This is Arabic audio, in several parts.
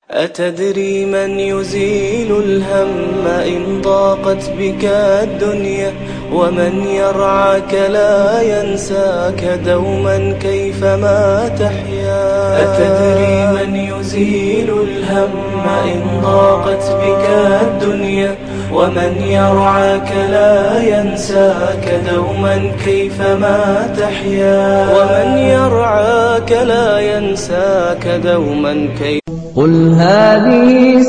أتدري من يزيل الهم إن ضاقت بك الدنيا، ومن يرعاك لا ينساك دوما كيفما تحيا. أتدري من يزيل الهم إن ضاقت بك الدنيا، ومن يرعاك لا ينساك دوما كيفما تحيا. ومن يرعاك لا ينساك دوما كيفما. قل هذه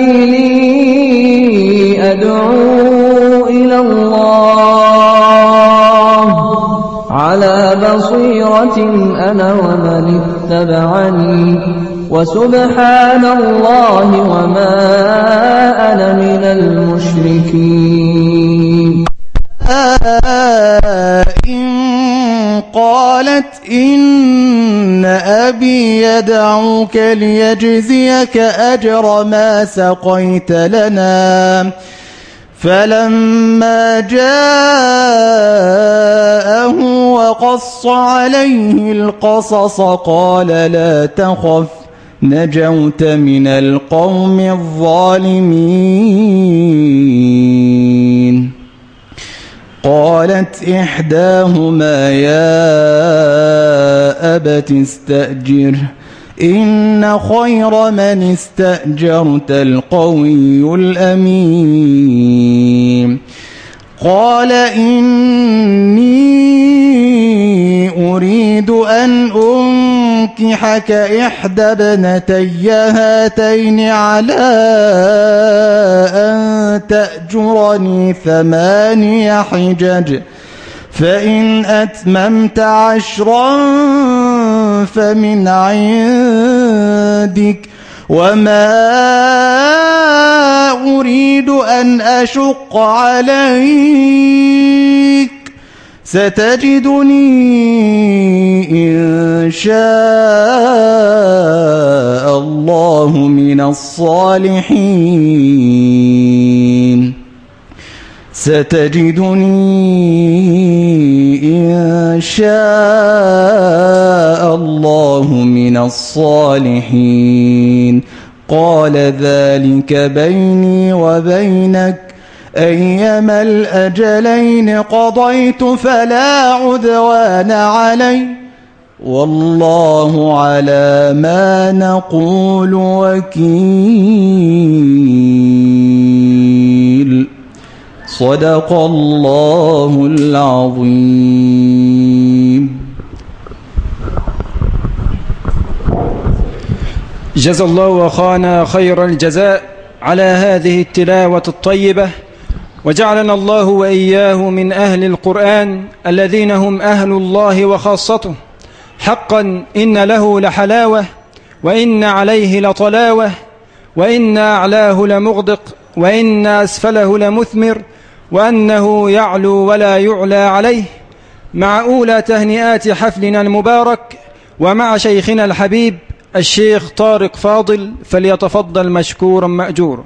سبيلي أدعو إلى الله على بصيرة أنا ومن اتبعني وسبحان الله وما أنا من المشركين. قالت إن أبي يدعوك ليجزيك أجر ما سقيت لنا. فلما جاءه وقص عليه القصص قال لا تخف نجوت من القوم الظالمين. قالت إحداهما يا أبت استأجره إن خير من استأجرت القوي الأمين. قال إني أريد أن أنكحك إحدى ابنتي هاتين على أن تأجرني 8 حجج، فإن أتممت 10 فمن عندك، وما أريد أن أشق عليك، ستجدني إن شاء الله من الصالحين. ستجدني إن شاء الله من الصالحين. قال ذلك بيني وبينك أيما الأجلين قضيت فلا عدوان علي، والله على ما نقول وكيل. صدق الله العظيم. جزا الله أخانا خير الجزاء على هذه التلاوة الطيبة، وجعلنا الله وإياه من أهل القرآن الذين هم أهل الله وخاصته. حقا إن له لحلاوة، وإن عليه لطلاوة، وإن أعلاه لمغدق، وإن أسفله لمثمر، وأنه يعلو ولا يعلى عليه. مع أولى تهنئات حفلنا المبارك، ومع شيخنا الحبيب الشيخ طارق فاضل، فليتفضل مشكورا مأجورا.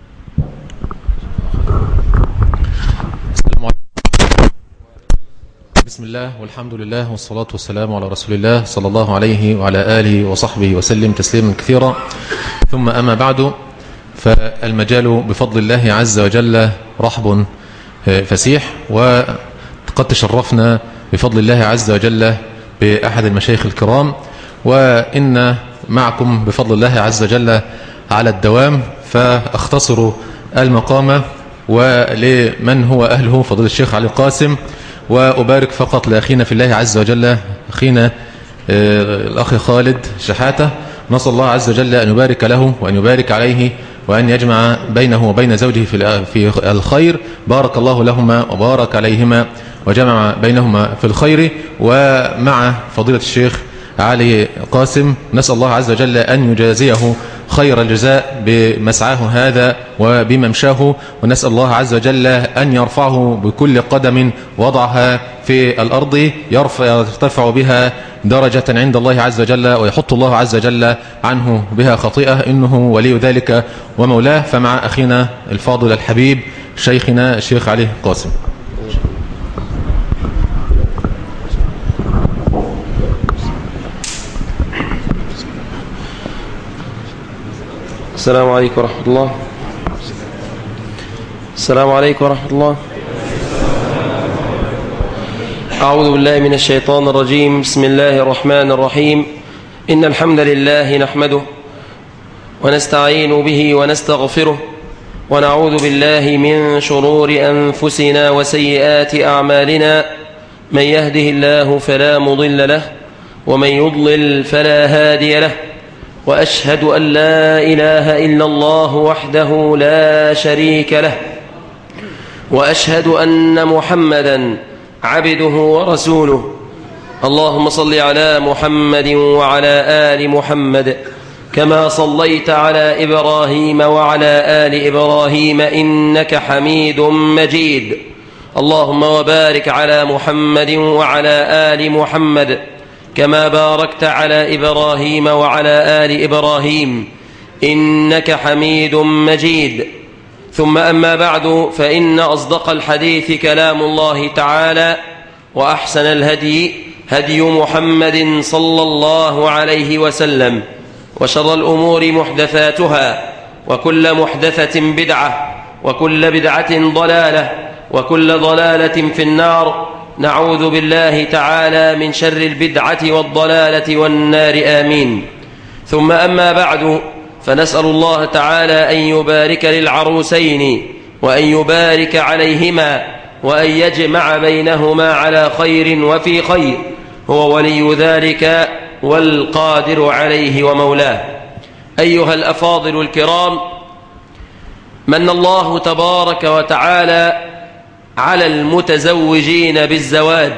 بسم الله والحمد لله والصلاة والسلام على رسول الله صلى الله عليه وعلى آله وصحبه وسلم تسليما كثيرا. ثم أما بعد، فالمجال بفضل الله عز وجل رحب فسيح، وقد تشرفنا بفضل الله عز وجل بأحد المشايخ الكرام، وإن معكم بفضل الله عز وجل على الدوام. فاختصر المقام ولمن هو أهله فضل الشيخ علي القاسم، وأبارك فقط لأخينا في الله عز وجل أخينا الأخ خالد شحاتة. نسأل الله عز وجل أن يبارك له وأن يبارك عليه، وأن يجمع بينه وبين زوجه في الخير. بارك الله لهما وبارك عليهما وجمع بينهما في الخير. ومع فضيلة الشيخ علي قاسم نسأل الله عز وجل أن يجازيه خير الجزاء بمسعاه هذا وبممشاه، ونسأل الله عز وجل أن يرفعه بكل قدم وضعها في الأرض يرتفع بها درجة عند الله عز وجل، ويحط الله عز وجل عنه بها خطيئة، إنه ولي ذلك ومولاه. فمع أخينا الفاضل الحبيب شيخنا الشيخ علي قاسم. السلام عليكم ورحمة الله. السلام عليكم ورحمة الله. أعوذ بالله من الشيطان الرجيم. بسم الله الرحمن الرحيم. إن الحمد لله نحمده ونستعين به ونستغفره ونعوذ بالله من شرور أنفسنا وسيئات أعمالنا. من يهده الله فلا مضل له ومن يضلل فلا هادي له، وأشهد أن لا إله إلا الله وحده لا شريك له، وأشهد أن محمدا عبده ورسوله. اللهم صل على محمد وعلى آل محمد كما صليت على إبراهيم وعلى آل إبراهيم إنك حميد مجيد. اللهم وبارك على محمد وعلى آل محمد كما باركت على إبراهيم وعلى آل إبراهيم إنك حميد مجيد. ثم أما بعد، فإن أصدق الحديث كلام الله تعالى، وأحسن الهدي هدي محمد صلى الله عليه وسلم، وشر الأمور محدثاتها، وكل محدثة بدعة، وكل بدعة ضلالة، وكل ضلالة في النار. نعوذ بالله تعالى من شر البدعة والضلالة والنار، آمين. ثم أما بعد، فنسأل الله تعالى أن يبارك للعروسين وأن يبارك عليهما وأن يجمع بينهما على خير وفي خير، هو ولي ذلك والقادر عليه ومولاه. أيها الأفاضل الكرام، من الله تبارك وتعالى على المتزوجين بالزواج،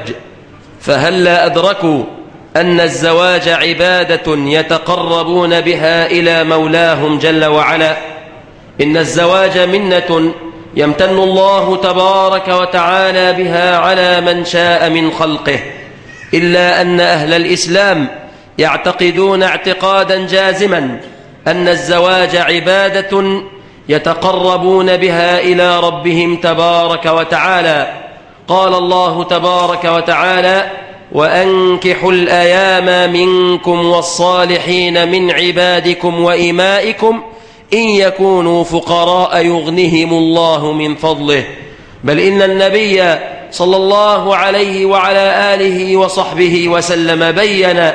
فهلا أدركوا أن الزواج عبادة يتقربون بها إلى مولاهم جل وعلا. إن الزواج منة يمتن الله تبارك وتعالى بها على من شاء من خلقه، إلا أن أهل الإسلام يعتقدون اعتقادا جازما أن الزواج عبادة يتقربون بها إلى ربهم تبارك وتعالى. قال الله تبارك وتعالى: وأنكحوا الأيام منكم والصالحين من عبادكم وإمائكم إن يكونوا فقراء يغنهم الله من فضله. بل إن النبي صلى الله عليه وعلى آله وصحبه وسلم بين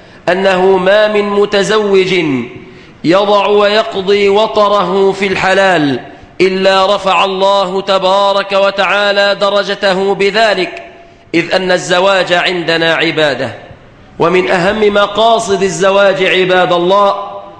أنه ما من متزوج يضع ويقضي وطره في الحلال إلا رفع الله تبارك وتعالى درجته بذلك، إذ أن الزواج عندنا عبادة. ومن أهم مقاصد الزواج عباد الله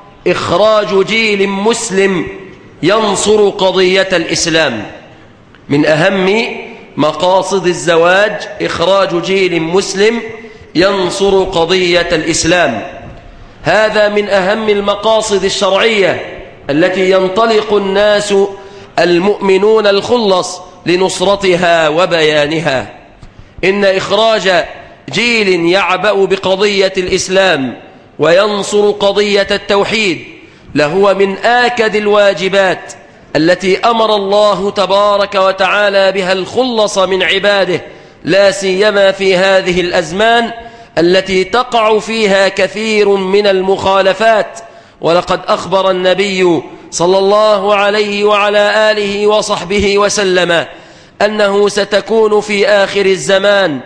إخراج جيل مسلم ينصر قضية الإسلام. من أهم مقاصد الزواج إخراج جيل مسلم ينصر قضية الإسلام. هذا من أهم المقاصد الشرعية التي ينطلق الناس المؤمنون الخلص لنصرتها وبيانها. إن إخراج جيل يعبأ بقضية الإسلام وينصر قضية التوحيد لهو من آكد الواجبات التي أمر الله تبارك وتعالى بها الخلص من عباده، لا سيما في هذه الأزمان التي تقع فيها كثير من المخالفات. ولقد أخبر النبي صلى الله عليه وعلى آله وصحبه وسلم أنه ستكون في آخر الزمان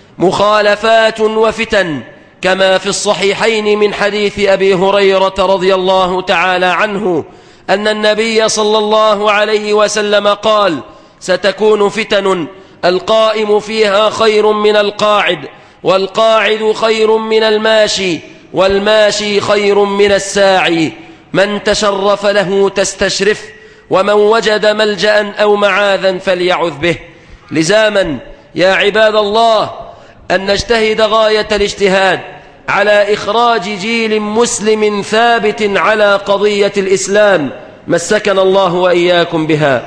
مخالفات وفتن، كما في الصحيحين من حديث أبي هريرة رضي الله تعالى عنه أن النبي صلى الله عليه وسلم قال: ستكون فتن القائم فيها خير من القاعد، والقاعد خير من الماشي، والماشي خير من الساعي. من تشرف له تستشرف، ومن وجد ملجأ أو معاذا فليعذ به. لزاما يا عباد الله أن نجتهد غاية الاجتهاد على إخراج جيل مسلم ثابت على قضية الإسلام مسكنا الله وإياكم بها.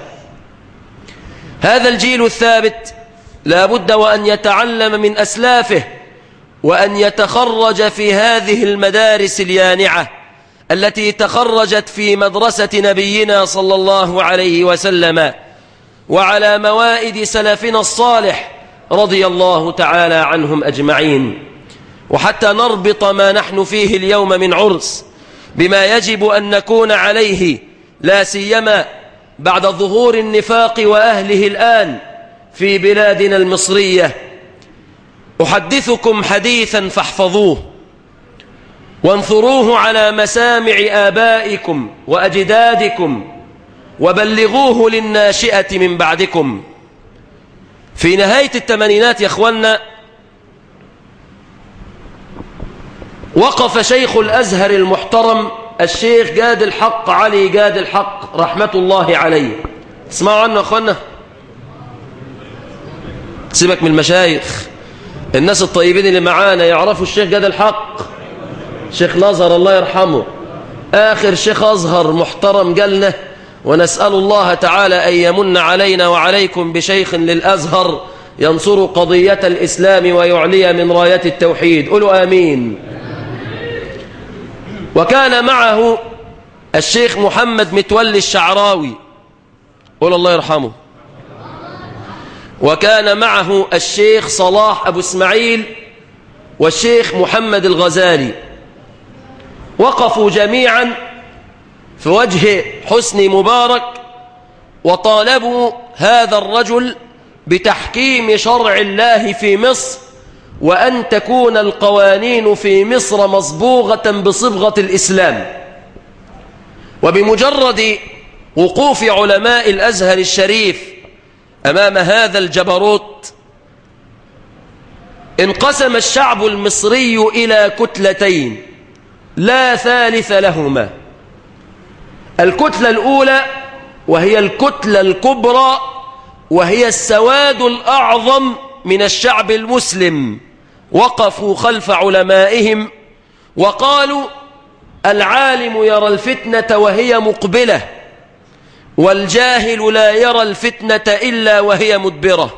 هذا الجيل الثابت لا بد وأن يتعلم من أسلافه، وأن يتخرج في هذه المدارس اليانعة التي تخرجت في مدرسة نبينا صلى الله عليه وسلم وعلى موائد سلفنا الصالح رضي الله تعالى عنهم أجمعين. وحتى نربط ما نحن فيه اليوم من عرس بما يجب أن نكون عليه، لا سيما بعد ظهور النفاق وأهله الآن في بلادنا المصرية. أحدثكم حديثا فاحفظوه وانثروه على مسامع آبائكم وأجدادكم وبلغوه للناشئة من بعدكم. في نهاية الثمانينات يا أخوانا وقف شيخ الأزهر المحترم الشيخ جاد الحق علي جاد الحق رحمة الله عليه. اسمعوا عنه يا أخوانا، سيبك من المشايخ، الناس الطيبين اللي معانا يعرفوا الشيخ جاد الحق. شيخ الأزهر الله يرحمه آخر شيخ أزهر محترم جالنا، ونسأل الله تعالى أن يمن علينا وعليكم بشيخ للأزهر ينصر قضية الإسلام ويعلي من راية التوحيد. قولوا آمين. وكان معه الشيخ محمد متولي الشعراوي، قولوا الله يرحمه. وكان معه الشيخ صلاح أبو اسماعيل والشيخ محمد الغزالي. وقفوا جميعا في وجه حسني مبارك وطالبوا هذا الرجل بتحكيم شرع الله في مصر، وأن تكون القوانين في مصر مصبوغة بصبغة الإسلام. وبمجرد وقوف علماء الأزهر الشريف أمام هذا الجبروت انقسم الشعب المصري إلى كتلتين لا ثالث لهما. الكتلة الأولى وهي الكتلة الكبرى، وهي السواد الأعظم من الشعب المسلم، وقفوا خلف علمائهم وقالوا العالم يرى الفتنة وهي مقبلة، والجاهل لا يرى الفتنة إلا وهي مدبرة.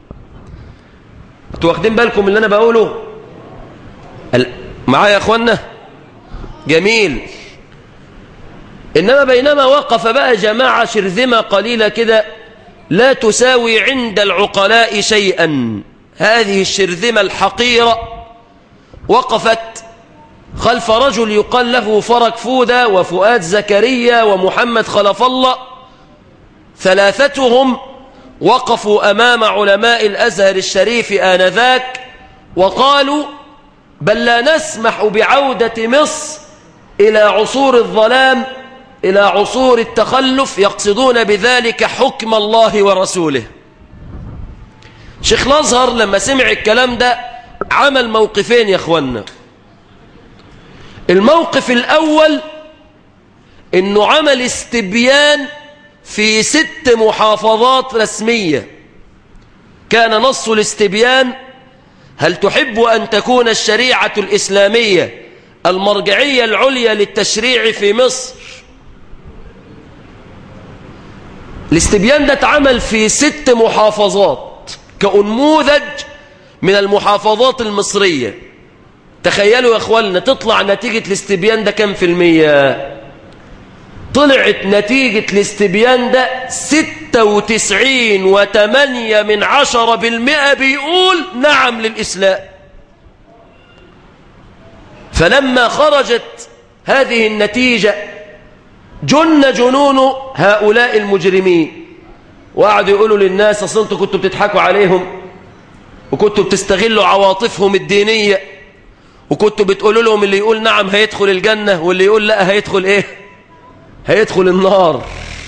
انتوا واخدين بالكم اللي أنا بقوله معايا يا أخوانا؟ جميل. إنما بينما وقف بقى جماعة شرذمة قليلة كده لا تساوي عند العقلاء شيئا، هذه الشرذمة الحقيرة وقفت خلف رجل يقال له فرج فودة وفؤاد زكريا ومحمد خلف الله. ثلاثتهم وقفوا أمام علماء الأزهر الشريف آنذاك وقالوا بل لا نسمح بعودة مصر إلى عصور الظلام، إلى عصور التخلف، يقصدون بذلك حكم الله ورسوله. شيخ الأزهر لما سمع الكلام ده عمل موقفين يا أخوانا. الموقف الأول إنه عمل استبيان في 6 محافظات رسمية. كان نص الاستبيان: هل تحب أن تكون الشريعة الإسلامية المرجعية العليا للتشريع في مصر؟ الاستبيان ده اتعمل في 6 محافظات كأنموذج من المحافظات المصرية. تخيلوا يا اخواننا تطلع نتيجة الاستبيان ده كم في المية؟ طلعت نتيجة الاستبيان ده 96.8% بيقول نعم للإسلام. فلما خرجت هذه النتيجة جن جنون هؤلاء المجرمين، وقعدوا يقولوا للناس أصل انتوا كنتوا بتضحكوا عليهم، وكنتوا بتستغلوا عواطفهم الدينية، وكنتوا بتقولوا لهم اللي يقول نعم هيدخل الجنة واللي يقول لا هيدخل ايه؟ هيدخل النار.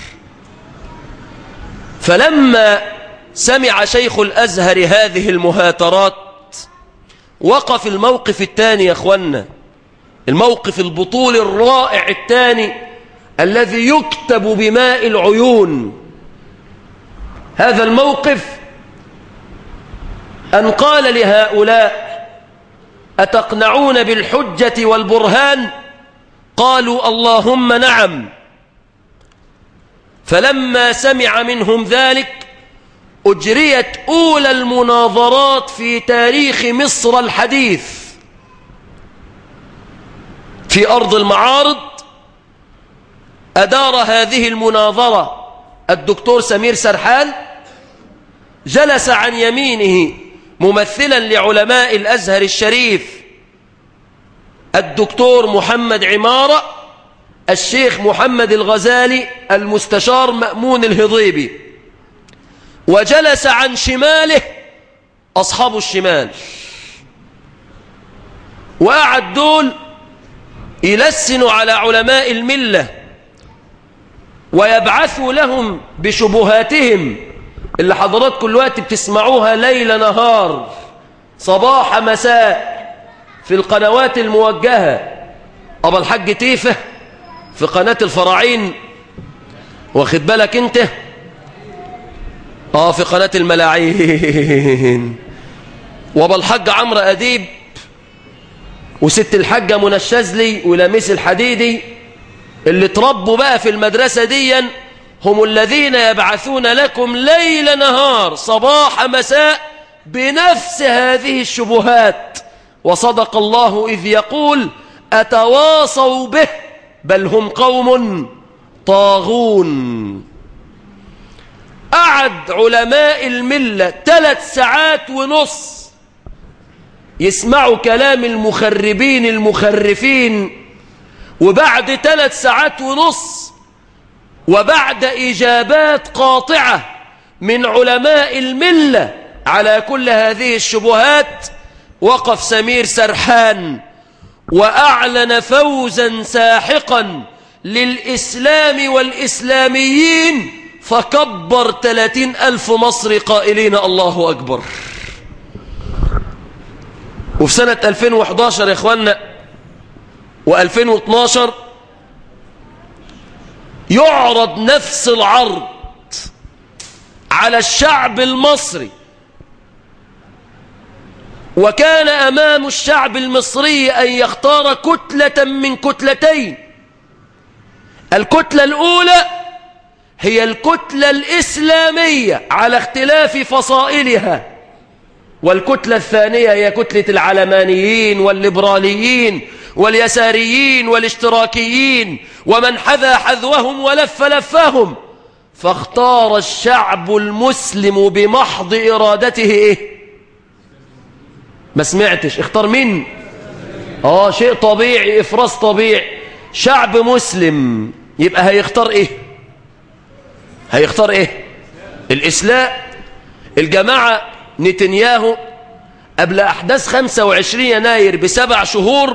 فلما سمع شيخ الأزهر هذه المهاترات وقف الموقف الثاني يا اخوانا، الموقف البطولي الرائع الثاني الذي يكتب بماء العيون. هذا الموقف أن قال لهؤلاء: أتقنعون بالحجة والبرهان؟ قالوا: اللهم نعم. فلما سمع منهم ذلك أجريت أولى المناظرات في تاريخ مصر الحديث في أرض المعارض. أدار هذه المناظرة الدكتور سمير سرحان، جلس عن يمينه ممثلا لعلماء الأزهر الشريف الدكتور محمد عمارة، الشيخ محمد الغزالي المستشار مأمون الهضيبي، وجلس عن شماله أصحاب الشمال، وقعد دول يلسنوا على علماء الملة ويبعثوا لهم بشبهاتهم اللي حضراتكم الوقت بتسمعوها ليل نهار صباح مساء في القنوات الموجهة. أبا الحاج تيفة في قناة الفراعين، واخد بالك انت، في قناة الملاعين، وابا الحاج عمرو أديب، وست الحاجة منى الشاذلي ولميس الحديدي، اللي تربوا بقى في المدرسة ديا، هم الذين يبعثون لكم ليل نهار صباح مساء بنفس هذه الشبهات. وصدق الله إذ يقول أتواصوا به بل هم قوم طاغون. قعد علماء الملة 3 ساعات ونص يسمعوا كلام المخربين المخرفين، وبعد 3 ساعات ونص وبعد إجابات قاطعة من علماء الملة على كل هذه الشبهات، وقف سمير سرحان وأعلن فوزا ساحقا للإسلام والإسلاميين، فكبر 30,000 مصري قائلين الله أكبر. وفي سنة 2011 يا إخوانا و2012 يعرض نفس العرض على الشعب المصري، وكان أمام الشعب المصري أن يختار كتلة من كتلتين. الكتلة الأولى هي الكتلة الإسلامية على اختلاف فصائلها، والكتلة الثانية هي كتلة العلمانيين والليبراليين واليساريين والاشتراكيين ومن حذا حذوهم ولف لفهم. فاختار الشعب المسلم بمحض إرادته إيه؟ ما سمعتش، اختار مين؟ شيء طبيعي، إفراز طبيعي، شعب مسلم، يبقى هيختار إيه؟ هيختار إيه؟ الإسلام. الجماعة نتنياهو قبل أحداث 25 يناير ب7 شهور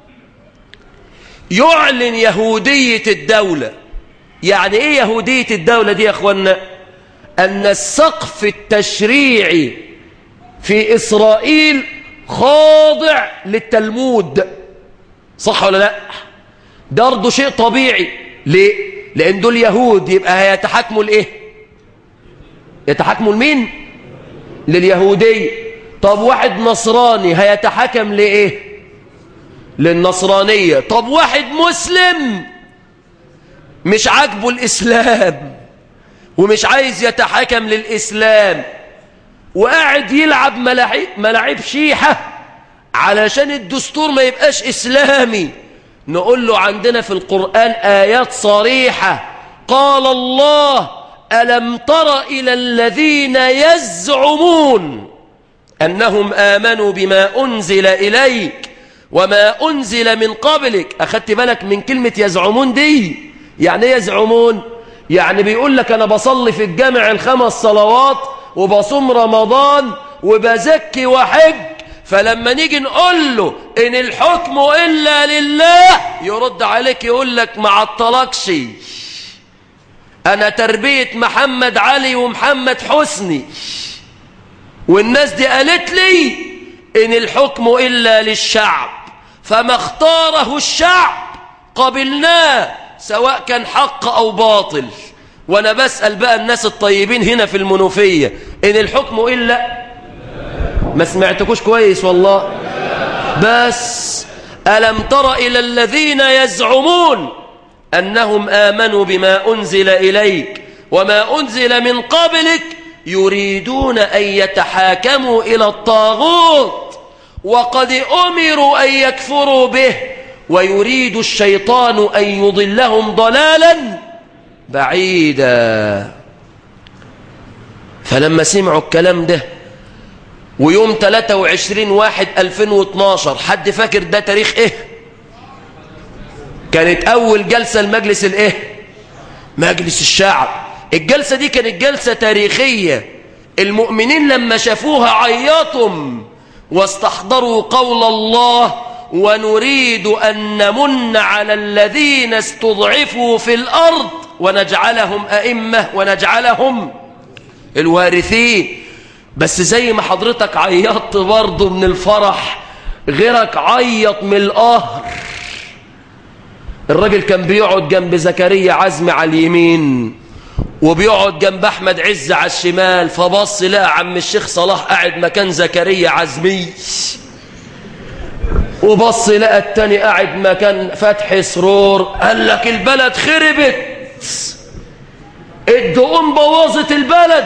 يعلن يهودية الدولة. يعني إيه يهودية الدولة دي يا أخوانا؟ أن السقف التشريعي في إسرائيل خاضع للتلمود. صح ولا لا؟ ده برضه شيء طبيعي. ليه؟ لأن دول يهود، يبقى هيتحاكموا لإيه؟ يتحاكموا لمين؟ لليهودية. طب واحد نصراني هيتحاكم لإيه؟ للنصرانية. طب واحد مسلم مش عاجبه الإسلام ومش عايز يتحاكم للإسلام وقاعد يلعب ملاعب شيحة علشان الدستور ما يبقاش إسلامي، نقول له عندنا في القرآن آيات صريحة. قال الله ألم تر إلى الذين يزعمون أنهم آمنوا بما أنزل إليك وما أنزل من قبلك. أخدت بالك من كلمة يزعمون دي؟ يعني يزعمون يعني بيقول لك أنا بصلي في الجامع 5 صلوات وبصوم رمضان وبزكي وحج، فلما نيجي نقول له إن الحكم إلا لله يرد عليك يقول لك ما عطلكش، أنا تربية محمد علي ومحمد حسني والناس دي قالت لي إن الحكم إلا للشعب، فما اختاره الشعب قبلناه سواء كان حق أو باطل. وأنا بسأل بقى الناس الطيبين هنا في المنوفية، إن الحكم إلا، ما سمعتكوش كويس والله، بس ألم تر إلى الذين يزعمون أنهم آمنوا بما أنزل إليك وما أنزل من قبلك يريدون أن يتحاكموا إلى الطاغوت وقد أمروا أن يكفروا به ويريد الشيطان أن يضلهم ضلالا بعيدا. فلما سمعوا الكلام ده ويوم 23/1/2012، حد فاكر ده تاريخ ايه؟ كانت أول جلسة المجلس مجلس الشعب. الجلسة دي كانت جلسة تاريخية. المؤمنين لما شافوها عيطوا واستحضروا قول الله: ونريد أن نمن على الذين استضعفوا في الأرض ونجعلهم أئمة ونجعلهم الوارثين. بس زي ما حضرتك عيطت برضه من الفرح، غيرك عيط من القهر. الراجل كان بيقعد جنب زكريا عزمي على اليمين وبيقعد جنب أحمد عز على الشمال، فبص لقى عم الشيخ صلاح قاعد مكان زكريا عزمي، وبص لقى التاني قاعد مكان فتحي سرور. قال لك البلد خربت، الدقوم بوظت البلد.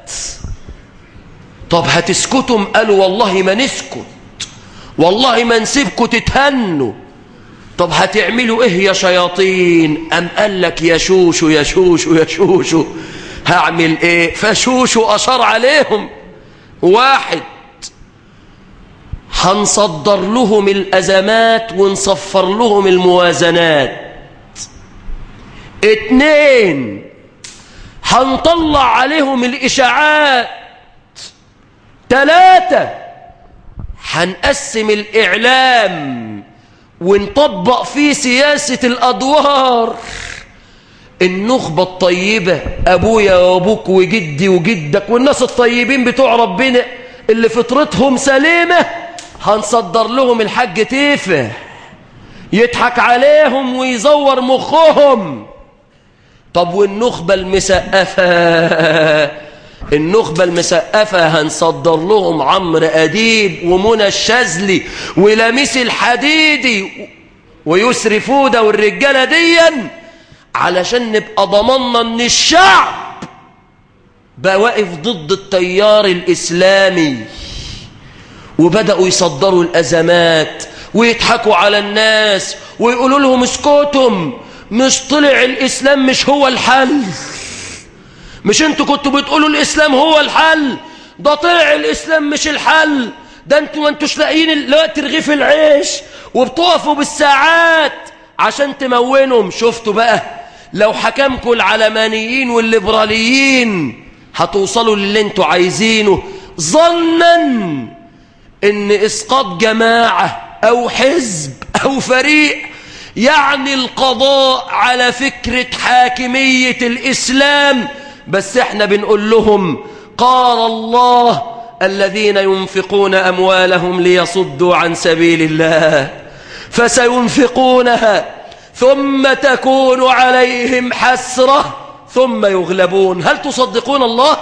طب هتسكتم؟ قالوا والله ما نسكت، والله ما نسيبكم تتهنوا. طب هتعملوا ايه يا شياطين؟ قام قال لك يا شوشو يا شوشو يا شوشو. هعمل ايه؟ فشوشو اشار عليهم: واحد، هنصدر لهم الازمات ونصفر لهم الموازنات. اتنين، هنطلع عليهم الاشاعات. تلاتة، هنقسم الاعلام ونطبق فيه سياسة الأدوار. النخبة الطيبة، أبويا وأبوك وجدي وجدك والناس الطيبين بتوع ربنا اللي فطرتهم سليمة، هنصدر لهم الحاج تيفة يضحك عليهم ويزور مخهم. طب والنخبة المسقفة، النخبة المسقفة هنصدر لهم عمرو أديب ومنى الشاذلي ولميس الحديدي ويسري فودة والرجالة ديا، علشان نبقى ضمننا ان الشعب بقى واقف ضد التيار الإسلامي. وبدأوا يصدروا الأزمات ويضحكوا على الناس ويقولوا لهم اسكتم، مش طلع الإسلام مش هو الحل، مش انتوا كنتوا بتقولوا الإسلام هو الحل، ده طلع الإسلام مش الحل، ده انتوا ما انتوش لاقيين الوقت رغيف العيش وبتقفوا بالساعات عشان تمونهم. شفتوا بقى لو حكمكوا العلمانيين والليبراليين هتوصلوا للي انتوا عايزينه، ظنا ان اسقاط جماعة او حزب او فريق يعني القضاء على فكرة حاكمية الإسلام. بس احنا بنقول لهم قال الله: الذين ينفقون أموالهم ليصدوا عن سبيل الله فسينفقونها ثم تكون عليهم حسرة ثم يغلبون. هل تصدقون الله؟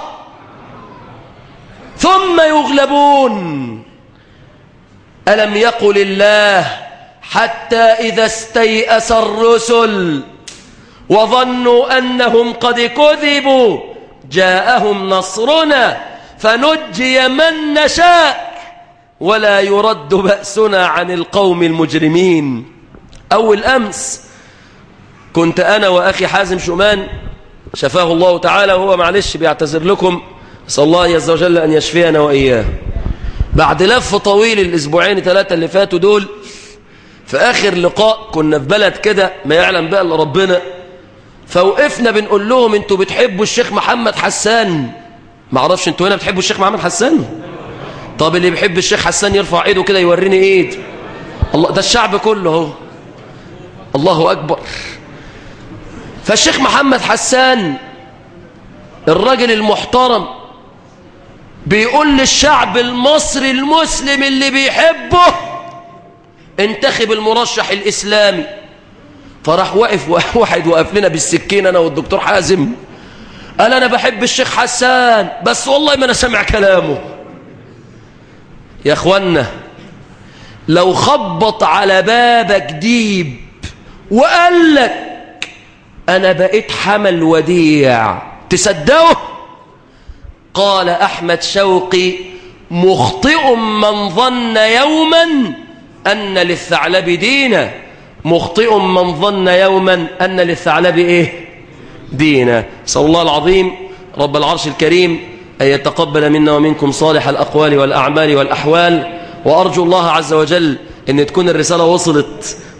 ثم يغلبون. ألم يقل الله: حتى إذا استيأس الرسل وظنوا أنهم قد كذبوا جاءهم نصرنا فنجي من نشاء ولا يرد بأسنا عن القوم المجرمين. أول أمس كنت أنا وأخي حازم شومان شفاه الله تعالى، وهو معلش بيعتذر لكم، صلى الله عز وجل أن يشفينا وإياه، بعد لف طويل الأسبوعين 3 اللي فاتوا دول. في آخر لقاء كنا في بلد كده ما يعلم بقى إلا ربنا، فوقفنا بنقول لهم: انتوا بتحبوا الشيخ محمد حسان؟ ما اعرفش انتوا هنا بتحبوا الشيخ محمد حسان؟ طب اللي بيحب الشيخ حسان يرفع ايده كده يوريني ايد. الله، ده الشعب كله اهو. الله اكبر. فالشيخ محمد حسان الراجل المحترم بيقول للشعب المصري المسلم اللي بيحبه: انتخب المرشح الإسلامي. فراح واحد وقف لنا بالسكين أنا والدكتور حازم، قال: أنا بحب الشيخ حسان بس والله ما أنا سمع كلامه. يا أخوانا، لو خبط على بابك ديب وقال لك أنا بقيت حمل وديع تصدقه؟ قال أحمد شوقي: مخطئ من ظن يوما أن للثعلب دينا، مخطئ من ظن يوما أن للثعلب إيه؟ دينا. صلى الله العظيم رب العرش الكريم أن يتقبل منا ومنكم صالح الأقوال والأعمال والأحوال، وأرجو الله عز وجل أن تكون الرسالة وصلت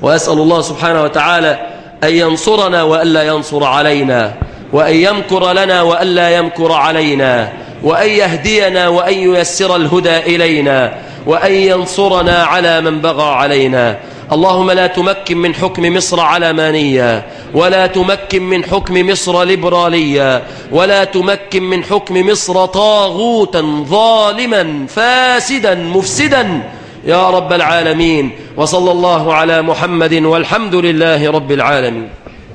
وأسأل الله سبحانه وتعالى أن ينصرنا وألا ينصر علينا، وأن يمكر لنا وألا يمكر علينا، وأن يهدينا وأن ييسر الهدى إلينا، وأن ينصرنا على من بغى علينا. اللهم لا تمكن من حكم مصر علمانية، ولا تمكن من حكم مصر ليبرالية، ولا تمكن من حكم مصر طاغوتا ظالما فاسدا مفسدا يا رب العالمين. وصلى الله على محمد والحمد لله رب العالمين.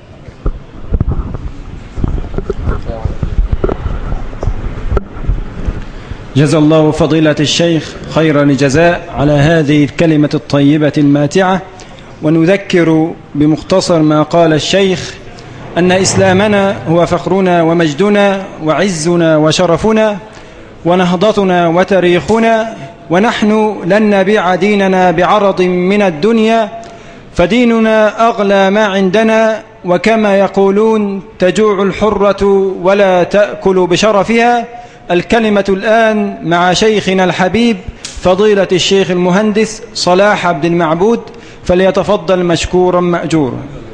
جزا الله فضيلة الشيخ خير الجزاء على هذه الكلمة الطيبة الماتعة. ونذكر بمختصر ما قال الشيخ أن إسلامنا هو فخرنا ومجدنا وعزنا وشرفنا ونهضتنا وتاريخنا، ونحن لن نبيع ديننا بعرض من الدنيا، فديننا أغلى ما عندنا، وكما يقولون تجوع الحرة ولا تأكل بشرفها. الكلمة الآن مع شيخنا الحبيب فضيلة الشيخ المهندس صلاح عبد المعبود، فليتفضل مشكورا مأجورا.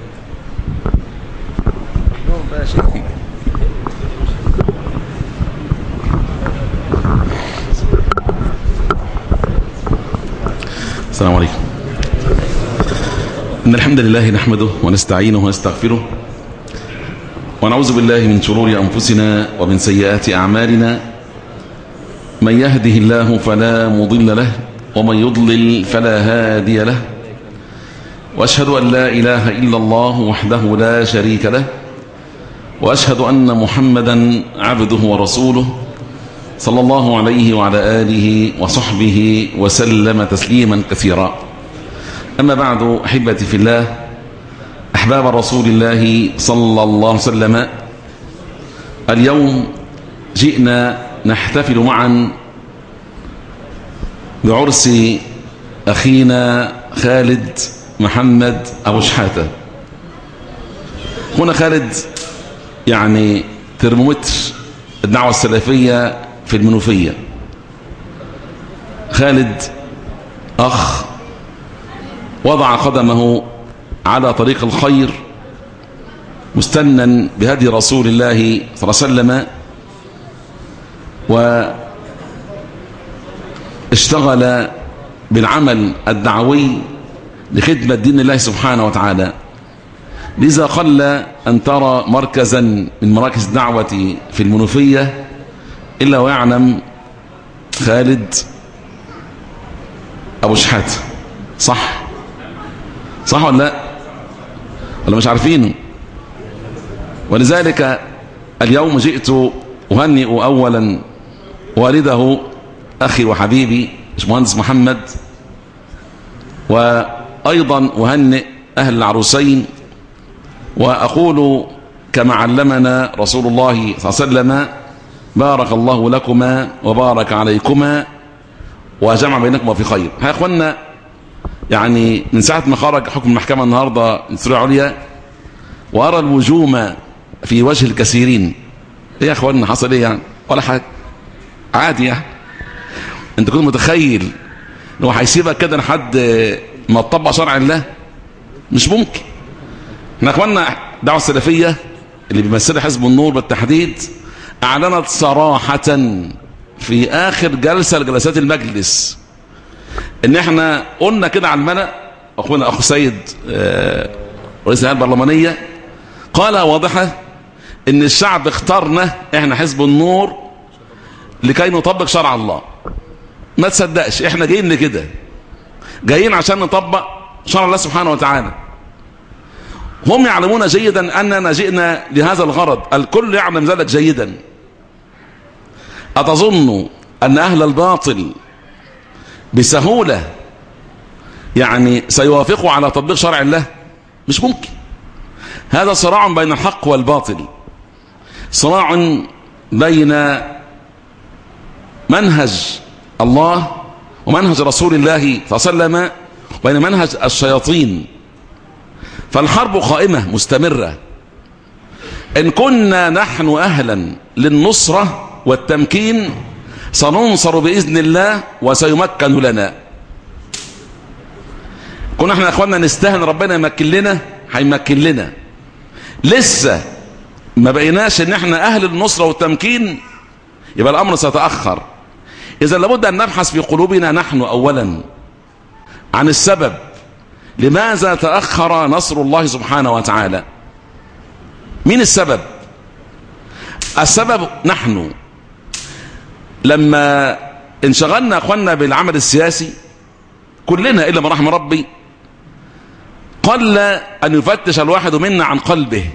السلام عليكم. إن الحمد لله نحمده ونستعينه ونستغفره، ونعوذ بالله من شرور أنفسنا ومن سيئات أعمالنا. من يهده الله فلا مضل له، ومن يضلل فلا هادي له. وأشهد أن لا إله إلا الله وحده لا شريك له، وأشهد أن محمدا عبده ورسوله صلى الله عليه وعلى آله وصحبه وسلم تسليما كثيرا. أما بعد، أحبتي في الله، أحباب رسول الله صلى الله عليه وسلم، اليوم جئنا نحتفل معا بعرس أخينا خالد محمد أبو شحاتة. هنا خالد يعني ترمومتر الدعوة السلفية في المنوفية. خالد أخ وضع قدمه على طريق الخير مستنا بهدي رسول الله صلى الله عليه وسلم، واشتغل بالعمل الدعوي لخدمة دين الله سبحانه وتعالى. لذا قل أن ترى مركزا من مراكز الدعوة في المنوفية إلا ويعلم خالد أبو شحاتة. صح ولا لا؟ ولا مش عارفينه؟ ولذلك اليوم جئت أهنئ أولا والده أخي وحبيبي مهندس محمد، وأيضا أهنئ أهل العروسين، وأقول كما علمنا رسول الله صلى الله عليه وسلم: بارك الله لكما وبارك عليكما وجمع بينكما في خير. يا أخوانا، يعني من ساعة ما خرج حكم المحكمة النهاردة السورية العليا وأرى الوجوم في وجه الكثيرين. إيه يا أخوانا حصل إيه يعني؟ ولا حاجة، عادي يعني. أنت كنت متخيل إنه هيسيبك كده لحد ما تطبق شرع الله؟ مش ممكن. احنا أخوانا الدعوة السلفية اللي بيمثلها حزب النور بالتحديد أعلنت صراحة في آخر جلسة لجلسات المجلس إن احنا قلنا كده على الملأ. أخونا أخو سيد رئيس الهيئة البرلمانية قال واضحة إن الشعب اختارنا احنا حزب النور لكي نطبق شرع الله. ما تصدقش، احنا جايين لكده، جايين عشان نطبق شرع الله سبحانه وتعالى. هم يعلمون جيدا أننا جئنا لهذا الغرض، الكل يعلم ذلك جيدا. أتظن أن أهل الباطل بسهولة يعني سيوافقوا على تطبيق شرع الله؟ مش ممكن. هذا صراع بين الحق والباطل، صراع بين منهج الله ومنهج رسول الله صلى الله عليه وسلم وبين منهج الشياطين. فالحرب قائمة مستمرة. إن كنا نحن أهلا للنصرة والتمكين سننصر بإذن الله وسيمكن لنا. كنا احنا يا اخوانا نستهن ربنا يمكن لنا، هيمكن لنا. لسه ما بقيناش ان احنا اهل النصرة والتمكين، يبقى الامر سيتأخر. اذا لابد ان نبحث في قلوبنا نحن اولا عن السبب لماذا تأخر نصر الله سبحانه وتعالى. مين السبب؟ السبب نحن. لما انشغلنا اخوانا بالعمل السياسي كلنا الا من رحم ربي، قل ان يفتش الواحد منا عن قلبه.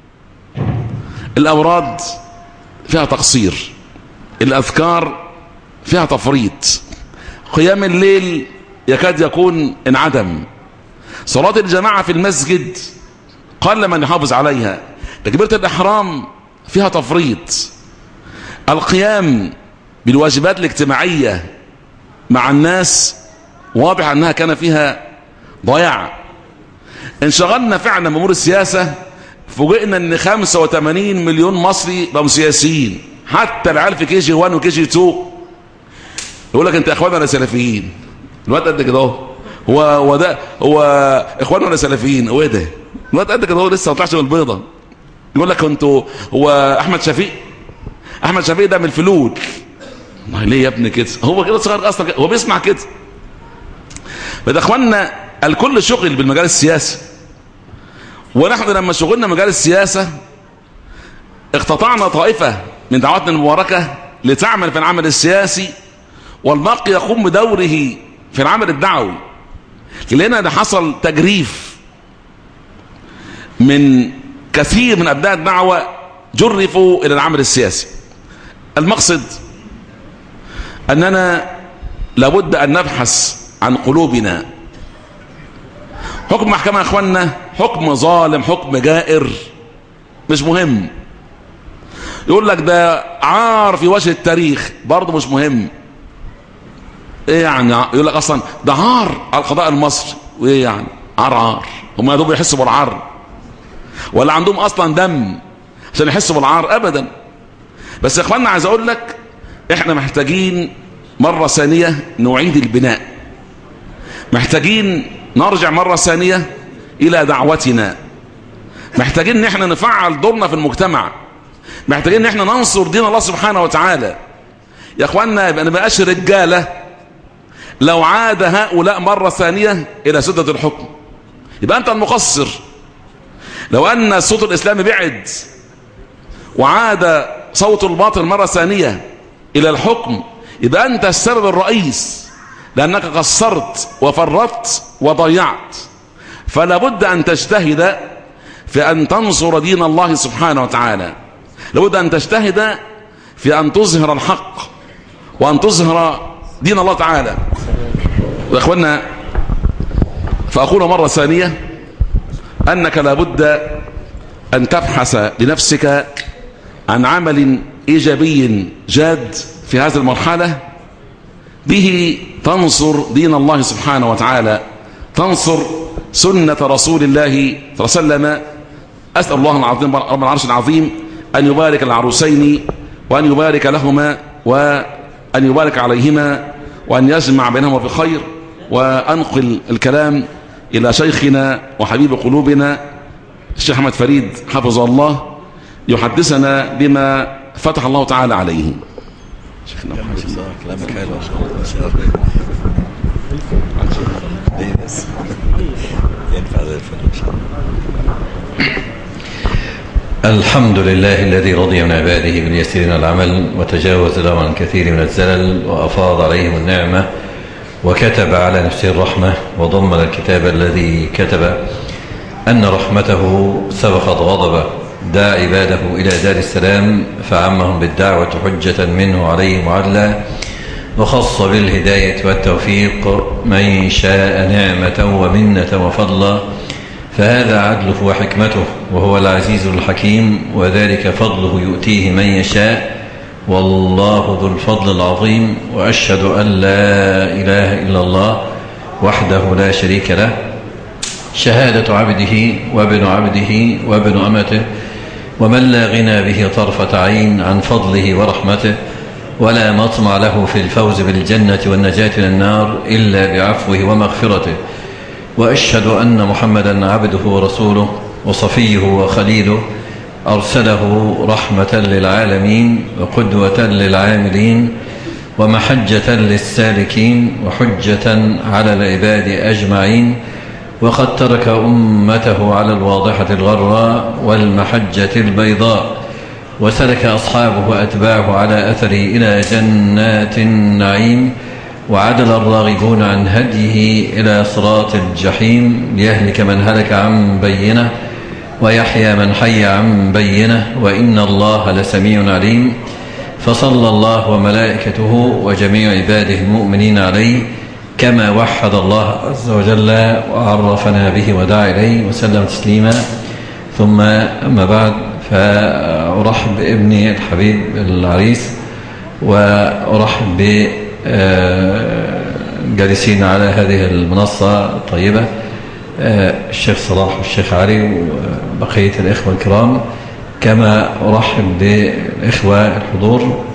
الاوراد فيها تقصير، الاذكار فيها تفريط، قيام الليل يكاد يكون انعدم، صلاة الجماعة في المسجد قل من يحافظ عليها، تكبيرة الإحرام فيها تفريط، القيام بالواجبات الاجتماعية مع الناس واضح أنها كان فيها ضياع. انشغلنا فعلا بأمور السياسة، فوجئنا أن 85 مليون مصري بقوا سياسيين، حتى العيال في كي جي 1 وكي جي 2 يقول لك أنت إخوان ولا سلفيين؟ الوقت قد كده هو إخوان ولا سلفيين؟ هو إيه ده؟ الوقت قد كده لسه ما طلعش من البيضة. يقول لك انتوا هو احمد شفيق ده من الفلول. والله ليه يا ابني كده؟ هو كده صغير اصلا كده. هو بيسمع كده. فده اخواننا الكل شغل بالمجال السياسي، ونحن لما شغلنا مجال السياسة اقتطعنا طائفة من دعواتنا المباركة لتعمل في العمل السياسي، والباقي يقوم بدوره في العمل الدعوي. لقينا ده حصل تجريف من كثير من أبناء الدعوة، جرفوا إلى العمل السياسي. المقصد أننا لابد أن نبحث عن قلوبنا. حكم محكمة يا أخوانا حكم ظالم، حكم جائر، مش مهم. يقول لك ده عار في وجه التاريخ، برضه مش مهم. ايه يعني؟ يقول لك اصلا ده عار على القضاء المصري، وايه يعني عار؟ هم يا دوب يحسوا بالعار، ولا عندهم اصلا دم عشان يحسوا بالعار؟ ابدا. بس يا اخوانا عايز اقول لك احنا محتاجين مرة ثانية نعيد البناء، محتاجين نرجع مرة ثانية الى دعوتنا، محتاجين ان احنا نفعل دورنا في المجتمع، محتاجين ان احنا ننصر دين الله سبحانه وتعالى. يا اخوانا يبقى نبقاش رجالة لو عاد هؤلاء مرة ثانية الى سدة الحكم، يبقى انت المقصر. لو ان الصوت الاسلامي بعد وعاد صوت الباطل مرة ثانية الى الحكم، يبقى انت السبب الرئيس، لانك قصرت وفرطت وضيعت. فلا بد ان تجتهد في ان تنصر دين الله سبحانه وتعالى، لابد ان تجتهد في ان تظهر الحق وان تظهر دين الله تعالى. يا اخوانا فاقول مرة ثانية انك لابد ان تبحث لنفسك عن عمل ايجابي جاد في هذه المرحلة، به تنصر دين الله سبحانه وتعالى، تنصر سنة رسول الله صلى الله عليه وسلم. أسأل الله العظيم رب العرش العظيم أن يبارك العروسين، وأن يبارك لهما، وأن يبارك عليهما، وأن يجمع بينهما في خير. وأنقل الكلام إلى شيخنا وحبيب قلوبنا الشيخ أحمد فريد حفظه الله، يحدثنا بما فتح الله تعالى عليه. شيخنا كلامك حلو الحمد لله الذي رضي من عباده باليسير من العمل، وتجاوز لهم عن كثير من الزلل، وأفاض عليهم النعمة، وكتب على نفسه الرحمة، وضمن الكتاب الذي كتب أن رحمته سبقت غضبه، دعا عباده إلى دار السلام فعمهم بالدعوة حجة منه عليهم وعدلا، وخص بالهداية والتوفيق من شاء نعمة ومنة وفضلا، فهذا عدله وحكمته، وهو العزيز الحكيم، وذلك فضله يؤتيه من يشاء، والله ذو الفضل العظيم. وأشهد أن لا إله إلا الله وحده لا شريك له، شهادة عبده وابن عبده وابن أمته، ومن لا غنى به طرفة عين عن فضله ورحمته، ولا مطمع له في الفوز بالجنة والنجاة من النار إلا بعفوه ومغفرته. وأشهد أن محمدا عبده ورسوله وصفيه وخليله أرسله رحمة للعالمين وقدوة للعاملين ومحجة للسالكين وحجة على العباد أجمعين، وقد ترك أمته على الواضحة الغراء والمحجة البيضاء، وسلك أصحابه وأتباعه على أثره إلى جنات النعيم، وعدل الراغبون عن هديه إلى صراط الجحيم، ليهلك من هلك عن بينه ويحيى من حي عن بينه، وإن الله لسميع عليم. فصلى الله وملائكته وجميع عباده المؤمنين عليه كما وحد الله عز وجل وعرفنا به ودعا إليه وسلم تسليما. ثم أما بعد، فأرحب بابني الحبيب العريس، وأرحب بجالسين على هذه المنصة الطيبة الشيخ صلاح والشيخ علي وبقية الإخوة الكرام، كما أرحب بالإخوة الحضور.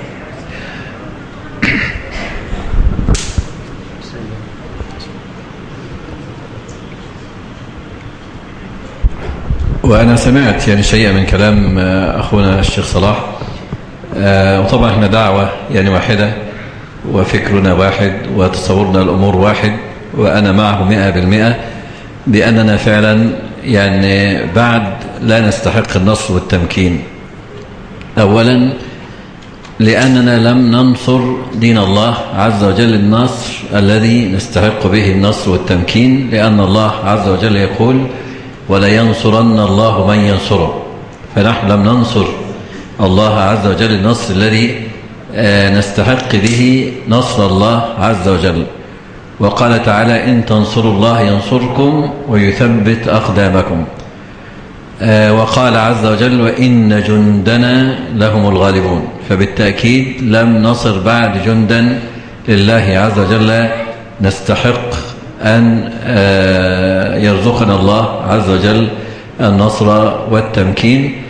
وأنا سمعت يعني شيئا من كلام أخونا الشيخ صلاح، وطبعا احنا دعوة يعني واحدة وفكرنا واحد وتصورنا الأمور واحد، وأنا معه 100% بأننا فعلا يعني بعد لا نستحق النصر والتمكين. أولا لأننا لم ننصر دين الله عز وجل النصر الذي نستحق به النصر والتمكين، لأن الله عز وجل يقول ولا ينصرن الله من ينصره، فنحن لم ننصر الله عز وجل النصر الذي نستحق به نصر الله عز وجل. وقال تعالى إن تنصروا الله ينصركم ويثبت أقدامكم. وقال عز وجل وإن جندنا لهم الغالبون، فبالتأكيد لم نصر بعد جندا لله عز وجل نستحق أن يرزقنا الله عز وجل النصر والتمكين.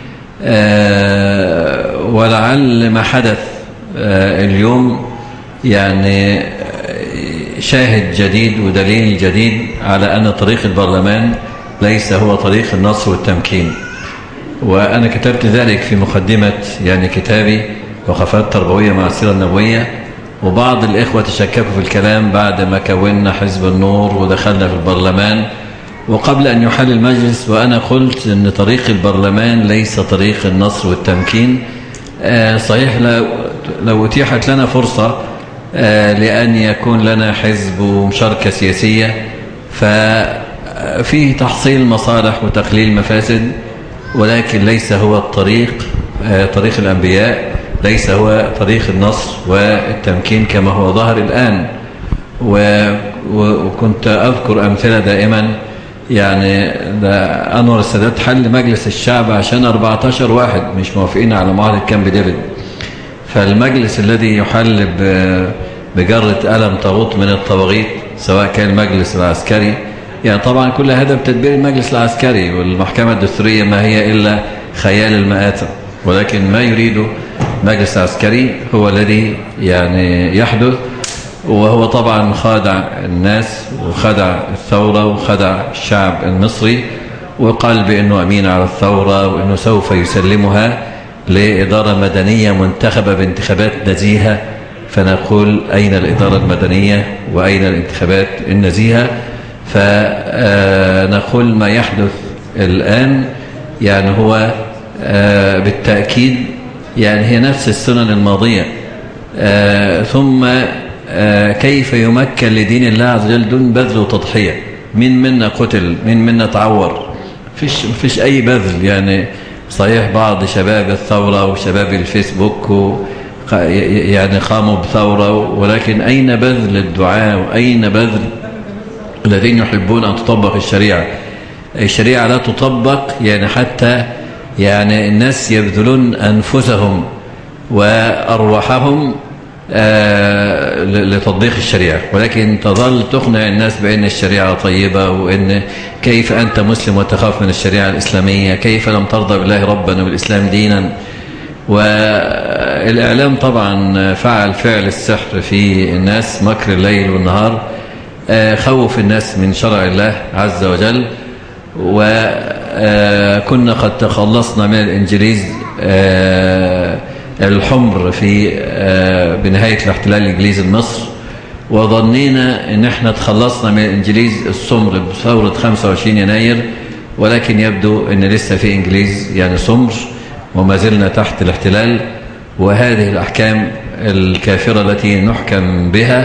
ولعل ما حدث اليوم يعني شاهد جديد ودليل جديد على أن طريق البرلمان ليس هو طريق النصر والتمكين. وأنا كتبت ذلك في مقدمة يعني كتابي وقفات تربوية مع السيرة النبوية، وبعض الإخوة تشككوا في الكلام بعد ما كونا حزب النور ودخلنا في البرلمان وقبل أن يحل المجلس، وأنا قلت أن طريق البرلمان ليس طريق النصر والتمكين. صحيح لو أتيحت لنا فرصة لأن يكون لنا حزب ومشاركة سياسية ففيه تحصيل مصالح وتقليل مفاسد، ولكن ليس هو الطريق طريق الأنبياء، ليس هو طريق النصر والتمكين كما هو ظاهر الآن. وكنت أذكر أمثلة دائما، يعني أنور السادات حل مجلس الشعب عشان 14 واحد مش موافقين على معاهدة كامب ديفيد، فالمجلس الذي يحل بجرة قلم طاغوت من الطواغيت سواء كان المجلس العسكري، يعني طبعا كل هذا بتدبير المجلس العسكري، والمحكمة الدستورية ما هي إلا خيال المآتة، ولكن ما يريده مجلس عسكري هو الذي يعني يحدث. وهو طبعا خادع الناس وخدع الثورة وخدع الشعب المصري، وقال بأنه أمين على الثورة وأنه سوف يسلمها لإدارة مدنية منتخبة بانتخابات نزيهة. فنقول أين الإدارة المدنية وأين الانتخابات النزيهة؟ فنقول ما يحدث الآن يعني هو بالتأكيد يعني هي نفس السنن الماضية. ثم كيف يمكن لدين الله عز وجل دون بذل وتضحية؟ مين منا قتل؟ مين منا تعور؟ فيش أي بذل. يعني صحيح بعض شباب الثورة وشباب الفيسبوك يعني قاموا بثورة، ولكن أين بذل الدعاء وأين بذل الذين يحبون أن تطبق الشريعة؟ الشريعة لا تطبق يعني حتى يعني الناس يبذلون أنفسهم وأرواحهم لتطبيق الشريعة، ولكن تظل تقنع الناس بأن الشريعة طيبة، وأن كيف أنت مسلم وتخاف من الشريعة الإسلامية، كيف لم ترضى بالله ربا وبالإسلام دينا. والإعلام طبعا فعل فعل السحر في الناس، مكر الليل والنهار. خوف الناس من شرع الله عز وجل. وكنا قد تخلصنا من الإنجليز الحمر بنهاية الاحتلال الإنجليزي لمصر، وظنينا ان احنا تخلصنا من الإنجليز السمر بثورة 25 يناير، ولكن يبدو ان لسه في إنجليز يعني سمر وما زلنا تحت الاحتلال. وهذه الأحكام الكافرة التي نحكم بها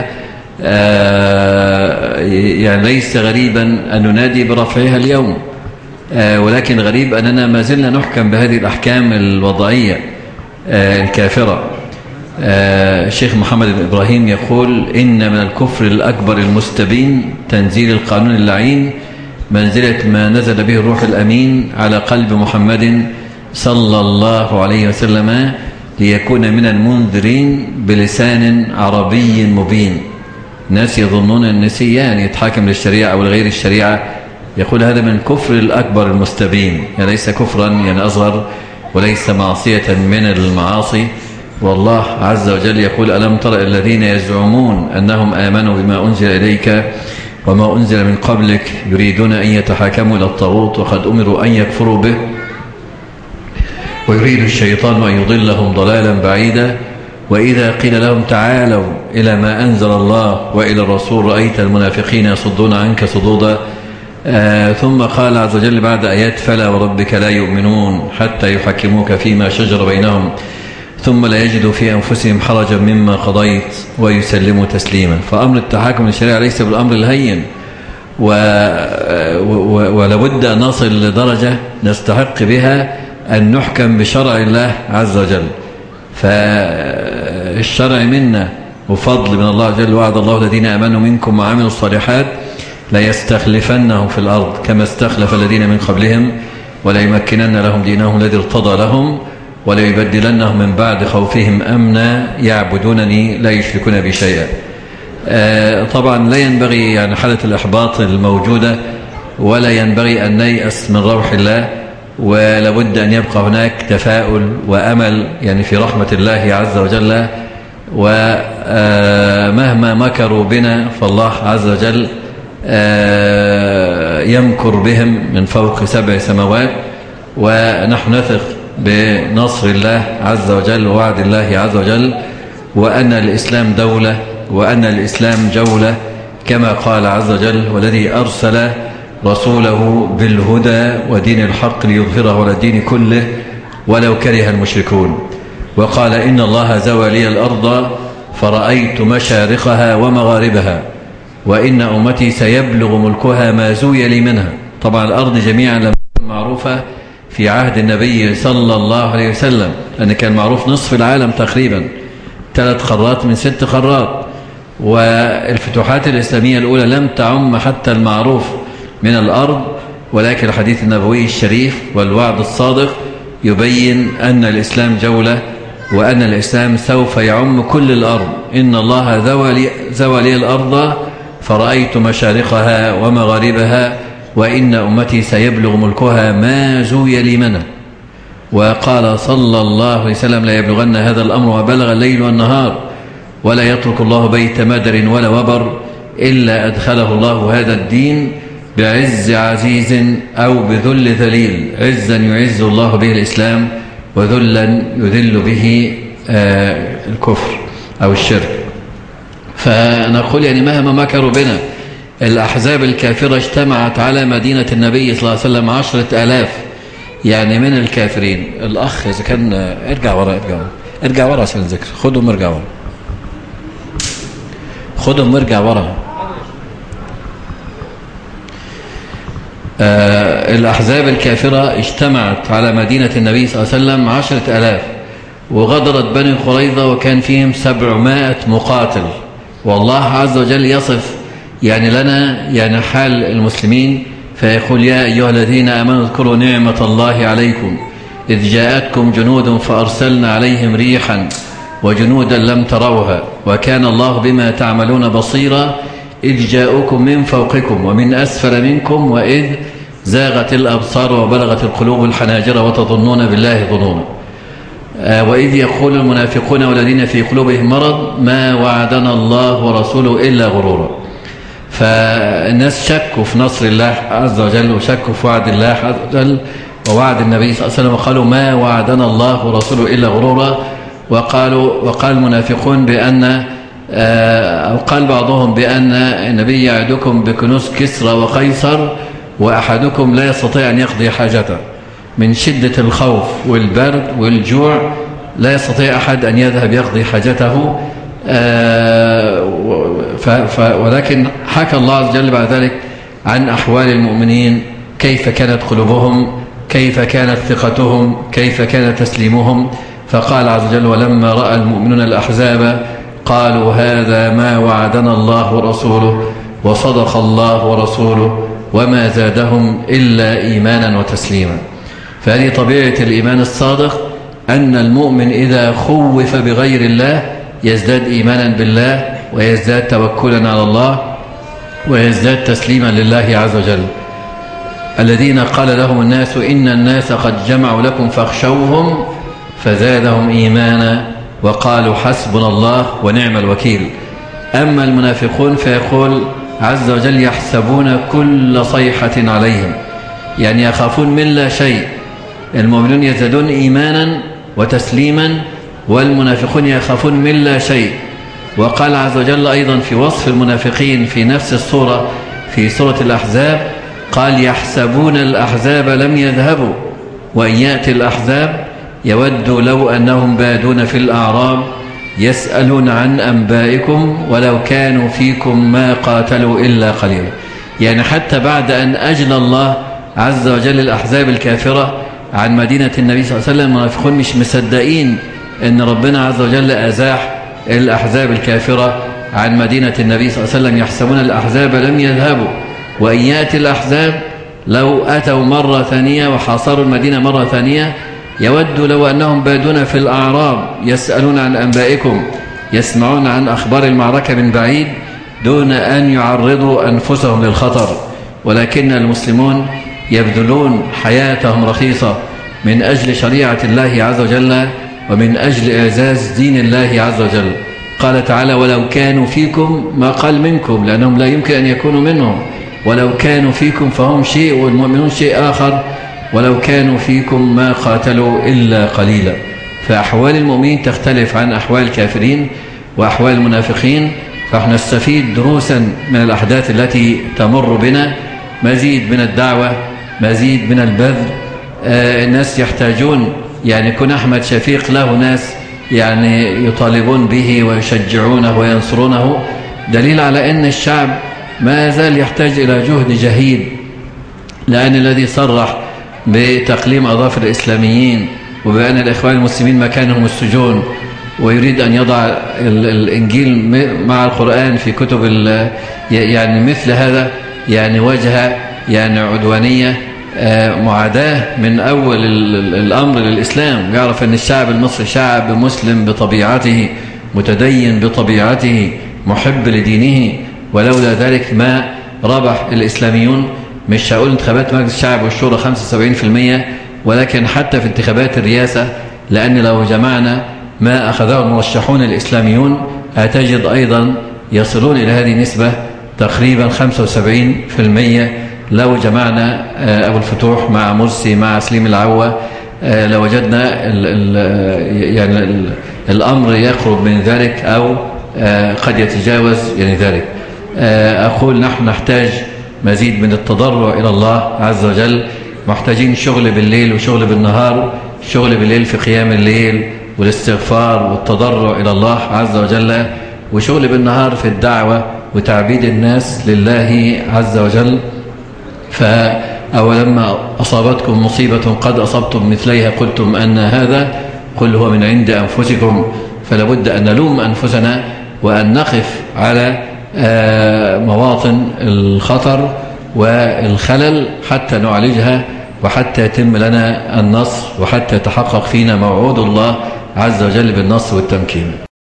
يعني ليس غريبا أن ننادي برفعها اليوم، ولكن غريب أننا ما زلنا نحكم بهذه الأحكام الوضعية الكافرة. الشيخ محمد بن إبراهيم يقول: إن من الكفر الأكبر المستبين تنزيل القانون اللعين منزلة ما نزل به الروح الأمين على قلب محمد صلى الله عليه وسلم ليكون من المنذرين بلسان عربي مبين. الناس يظنون النسيان يتحاكم للشريعة أو لغير الشريعة، يقول هذا من الكفر الأكبر المستبين، يعني ليس كفرا يعني أصغر وليس معصية من المعاصي. والله عز وجل يقول: ألم تر الذين يزعمون أنهم آمنوا بما أنزل إليك وما أنزل من قبلك يريدون أن يتحاكموا إلى الطاغوت وقد أمروا أن يكفروا به ويريد الشيطان أن يضلهم ضلالا بعيدا وإذا قيل لهم تعالوا إلى ما أنزل الله وإلى الرسول رأيت المنافقين يصدون عنك صدودا. ثم قال عز وجل بعد آيات: فلا وربك لا يؤمنون حتى يحكموك فيما شجر بينهم ثم لا يجدوا في أنفسهم حرجا مما قضيت ويسلموا تسليما. فأمر التحاكم للشريعة ليس بالأمر الهين، ولابد أن نصل لدرجة نستحق بها أن نحكم بشرع الله عز وجل. فالشرع منا وفضل من الله جل وعد الله الذين آمنوا منكم وعملوا الصالحات ليستخلفنهم في الأرض كما استخلف الذين من قبلهم وليمكنن لهم دينهم الذي ارتضى لهم وليبدلنهم من بعد خوفهم أمنا يعبدونني لا يشركون بي شيئا. طبعا لا ينبغي يعني حالة الإحباط الموجودة، ولا ينبغي أن نيأس من روح الله، ولابد أن يبقى هناك تفاؤل وأمل يعني في رحمة الله عز وجل. ومهما مكروا بنا فالله عز وجل يمكر بهم من فوق 7 سماوات، ونحن نثق بنصر الله عز وجل ووعد الله عز وجل، وأن الإسلام دولة وأن الإسلام جولة كما قال عز وجل: والذي أرسل رسوله بالهدى ودين الحق ليظهره على الدين كله ولو كره المشركون. وقال: إن الله زوى لي الأرض فرأيت مشارقها ومغاربها وإن أمتي سيبلغ ملكها ما زوي لي منها. طبعا الأرض جميعا لم تكن معروفة في عهد النبي صلى الله عليه وسلم، لأن كان معروف نصف العالم تقريبا 3 قارات من 6 قارات، والفتوحات الإسلامية الأولى لم تعم حتى المعروف من الأرض، ولكن الحديث النبوي الشريف والوعد الصادق يبين أن الإسلام جولة وأن الإسلام سوف يعم كل الأرض. إن الله زوى لي الأرض فرأيت مشارقها ومغاربها وإن أمتي سيبلغ ملكها ما زوي لي منه. وقال صلى الله عليه وسلم: لا يبلغن هذا الأمر وبلغ الليل والنهار ولا يترك الله بيت مدر ولا وبر إلا أدخله الله هذا الدين بعز عزيز أو بذل ذليل. عزا يعز الله به الإسلام وذلا يذل به الكفر أو الشرك. فنقول يعني مهما مكروا بنا، الأحزاب الكافرة اجتمعت على مدينة النبي صلى الله عليه وسلم 10,000 يعني من الكافرين. الأخ إذا كان ارجع ورا عشان الذكر، خدهم ارجع ورا. الأحزاب الكافرة اجتمعت على مدينة النبي صلى الله عليه وسلم 10,000، وغدرت بني قريظة وكان فيهم 700 مقاتل. والله عز وجل يصف يعني لنا يعني حال المسلمين فيقول: يا أيها الذين آمنوا اذكروا نعمة الله عليكم إذ جاءتكم جنود فأرسلنا عليهم ريحا وجنودا لم تروها وكان الله بما تعملون بصيرا إذ جاءوكم من فوقكم ومن أسفل منكم وإذ زاغت الأبصار وبلغت القلوب الحناجر وتظنون بالله ظنونا وإذ يقول المنافقون والذين في قلوبهم مرض ما وعدنا الله ورسوله إلا غرورا. فالناس شكوا في نصر الله عز وجل وشكوا في وعد الله عز وجل ووعد النبي صلى الله عليه وسلم، وقالوا ما وعدنا الله ورسوله إلا غرورا. وقال المنافقون بأن أو قال بعضهم بأن النبي يعدكم بكنوز كسرى وقيصر وأحدكم لا يستطيع أن يقضي حاجته من شدة الخوف والبرد والجوع، لا يستطيع أحد أن يذهب يقضي حاجته. ولكن حكى الله عز وجل بعد ذلك عن أحوال المؤمنين، كيف كانت قلوبهم، كيف كانت ثقتهم، كيف كان تسليمهم. فقال عز وجل ولما رأى المؤمنون الأحزاب قالوا هذا ما وعدنا الله ورسوله وصدق الله ورسوله وما زادهم إلا إيمانا وتسليما. فهذه طبيعة الإيمان الصادق، أن المؤمن إذا خوف بغير الله يزداد إيمانا بالله ويزداد توكلا على الله ويزداد تسليما لله عز وجل. الذين قال لهم الناس إن الناس قد جمعوا لكم فاخشوهم فزادهم إيمانا وقالوا حسبنا الله ونعم الوكيل. أما المنافقون فيقول عز وجل يحسبون كل صيحة عليهم، يعني يخافون من لا شيء. المؤمنون يزدادون إيمانا وتسليما، والمنافقون يخافون من لا شيء. وقال عز وجل أيضا في وصف المنافقين في نفس السورة في سورة الأحزاب قال يحسبون الأحزاب لم يذهبوا وإن يأتي الأحزاب يودوا لو أنهم بادون في الأعراب يسألون عن أنبائكم ولو كانوا فيكم ما قاتلوا إلا قليلا. يعني حتى بعد أن أجل الله عز وجل الأحزاب الكافرة عن مدينة النبي صلى الله عليه وسلم، المنافقون مش مصدقين أن ربنا عز وجل أزاح الأحزاب الكافرة عن مدينة النبي صلى الله عليه وسلم. يحسبون الأحزاب لم يذهبوا وإن يأتي الأحزاب لو أتوا مرة ثانية وحاصروا المدينة مرة ثانية يودوا لو أنهم بادون في الأعراب يسألون عن أنبائكم، يسمعون عن أخبار المعركة من بعيد دون أن يعرضوا أنفسهم للخطر. ولكن المسلمون يبذلون حياتهم رخيصة من أجل شريعة الله عز وجل ومن أجل إعزاز دين الله عز وجل. قال تعالى ولو كانوا فيكم، ما قال منكم لأنهم لا يمكن أن يكونوا منهم، ولو كانوا فيكم فهم شيء والمؤمنون شيء آخر، ولو كانوا فيكم ما قاتلوا إلا قليلا. فأحوال المؤمنين تختلف عن أحوال الكافرين وأحوال المنافقين. فنحن نستفيد دروسا من الأحداث التي تمر بنا، مزيد من الدعوة، مزيد من البذل. الناس يحتاجون، يعني يكون أحمد شفيق له ناس يعني يطالبون به ويشجعونه وينصرونه، دليل على أن الشعب ما زال يحتاج إلى جهد جهيد. لأن الذي صرح بتقليم أظافر الإسلاميين وبأن الإخوان المسلمين مكانهم السجون ويريد أن يضع الإنجيل مع القرآن في كتب يعني مثل هذا يعني وجه يعني عدوانية، معاداة من أول الأمر للإسلام. يعرف أن الشعب المصري شعب مسلم بطبيعته، متدين بطبيعته، محب لدينه، ولولا ذلك ما ربح الإسلاميون. مش هقول انتخابات مجلس الشعب والشورى 75%، ولكن حتى في انتخابات الرئاسة، لأن لو جمعنا ما أخذه المرشحون الإسلاميون هتجد أيضا يصلون إلى هذه النسبة تقريبا 75%. لو جمعنا أبو الفتوح مع مرسي مع سليم العوة لوجدنا يعني الأمر يقرب من ذلك أو قد يتجاوز يعني ذلك. أقول نحن نحتاج مزيد من التضرع إلى الله عز وجل، محتاجين شغل بالليل وشغل بالنهار، شغل بالليل في قيام الليل والاستغفار والتضرع إلى الله عز وجل، وشغل بالنهار في الدعوة وتعبيد الناس لله عز وجل. فأولما أصابتكم مصيبة قد أصبتم مثليها قلتم أن هذا، قل هو من عند أنفسكم. فلابد أن نلوم أنفسنا وأن نقف على مواطن الخطر والخلل حتى نعالجها وحتى يتم لنا النصر وحتى يتحقق فينا موعود الله عز وجل بالنصر والتمكين.